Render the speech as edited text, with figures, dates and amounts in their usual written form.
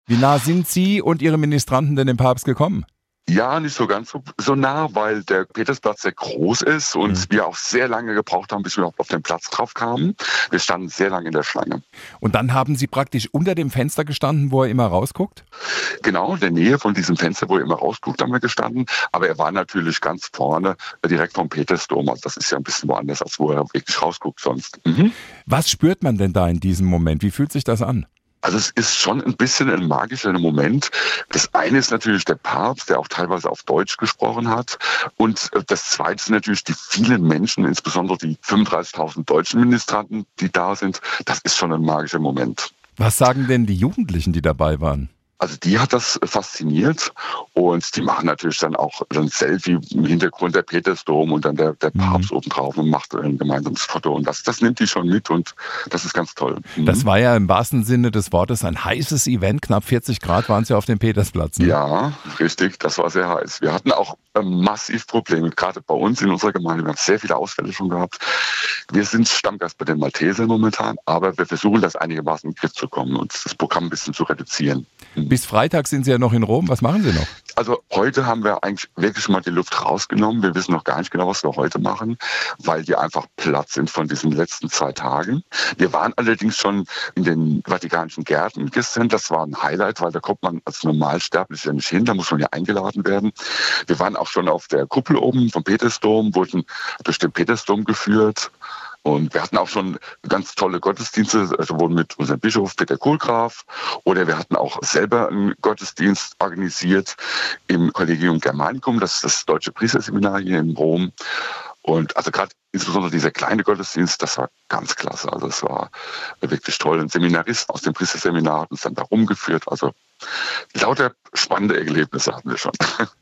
Wie nah sind Sie und Ihre Ministranten denn dem Papst gekommen? Ja, nicht so ganz so nah, weil der Petersplatz sehr groß ist und wir auch sehr lange gebraucht haben, bis wir auf den Platz drauf kamen. Wir standen sehr lange in der Schlange. Und dann haben Sie praktisch unter dem Fenster gestanden, wo er immer rausguckt? Genau, in der Nähe von diesem Fenster, wo er immer rausguckt, haben wir gestanden. Aber er war natürlich ganz vorne, direkt vom Petersdom. Also das ist ja ein bisschen woanders, als wo er wirklich rausguckt sonst. Was spürt man denn da in diesem Moment? Wie fühlt sich das an? Also es ist schon ein bisschen ein magischer Moment. Das eine ist natürlich der Papst, der auch teilweise auf Deutsch gesprochen hat. Und das zweite sind natürlich die vielen Menschen, insbesondere die 35.000 deutschen Ministranten, die da sind. Das ist schon ein magischer Moment. Was sagen denn die Jugendlichen, die dabei waren? Also die hat das fasziniert und die machen natürlich dann auch ein Selfie im Hintergrund der Petersdom und dann der Papst obendrauf und macht ein gemeinsames Foto und das nimmt die schon mit und das ist ganz toll. Das war ja im wahrsten Sinne des Wortes ein heißes Event, knapp 40 Grad waren es ja auf dem Petersplatz. Ne? Ja, richtig, das war sehr heiß. Wir hatten auch massiv Probleme, gerade bei uns in unserer Gemeinde. Wir haben sehr viele Ausfälle schon gehabt. Wir sind Stammgast bei den Maltesern momentan, aber wir versuchen das einigermaßen in den Griff zu kommen und das Programm ein bisschen zu reduzieren. Bis Freitag sind Sie ja noch in Rom. Was machen Sie noch? Also heute haben wir eigentlich wirklich mal die Luft rausgenommen. Wir wissen noch gar nicht genau, was wir heute machen, weil wir einfach platt sind von diesen letzten 2 Tagen. Wir waren allerdings schon in den Vatikanischen Gärten gestern. Das war ein Highlight, weil da kommt man als Normalsterblicher nicht hin. Da muss man ja eingeladen werden. Wir waren auch schon auf der Kuppel oben vom Petersdom, wurden durch den Petersdom geführt. Und wir hatten auch schon ganz tolle Gottesdienste, sowohl mit unserem Bischof Peter Kohlgraf oder wir hatten auch selber einen Gottesdienst organisiert im Collegium Germanicum, das ist das deutsche Priesterseminar hier in Rom. Und also gerade insbesondere dieser kleine Gottesdienst, das war ganz klasse. Also es war wirklich toll. Ein Seminarist aus dem Priesterseminar hat uns dann da rumgeführt. Also lauter spannende Erlebnisse hatten wir schon.